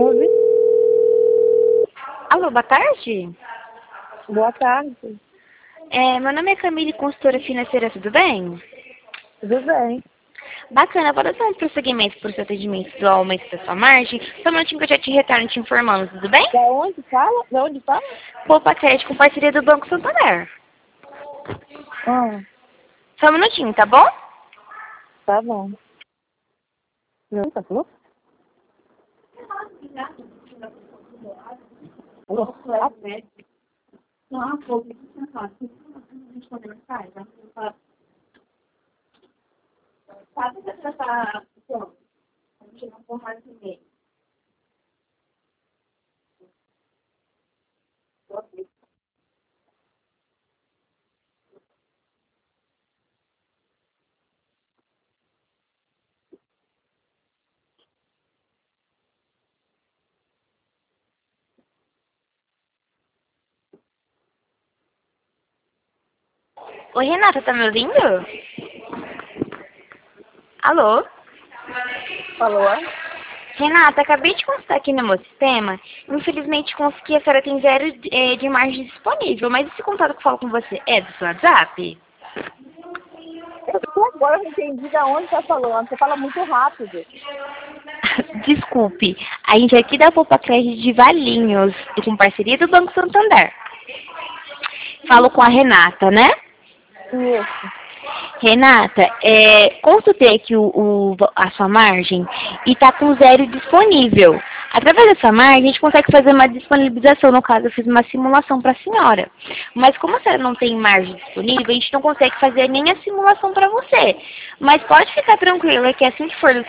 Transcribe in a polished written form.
11. Alô, boa tarde. Boa tarde. Meu nome é Camille, consultora financeira, tudo bem? Tudo bem? Bacana, vou dar só um prosseguimento para o seu atendimento do aumento da sua margem. Só um minutinho que eu já te retorno te informando, tudo bem? Da onde fala? Da onde fala? Poupa Crédito com parceria do Banco Santander. Só um minutinho, tá bom? Tá bom. Não, tá bom? Alô? Oi, Renata, tá me ouvindo? Alô? Alô? Renata, acabei de consultar aqui no meu sistema. Infelizmente, consegui, a senhora tem zero de margem disponível. Mas esse contato que eu falo com você é do seu WhatsApp? Eu agora não entendi da onde tá falando. Você fala muito rápido. Desculpe, a gente aqui da Poupa Crédito de Valinhos, com parceria do Banco Santander. Falo com a Renata, né? Isso. Renata, consultei aqui a sua margem e está com zero disponível. Através dessa margem, a gente consegue fazer uma disponibilização. No caso, eu fiz uma simulação para a senhora. Mas como a senhora não tem margem disponível, a gente não consegue fazer nem a simulação para você. Mas pode ficar tranquila que assim que for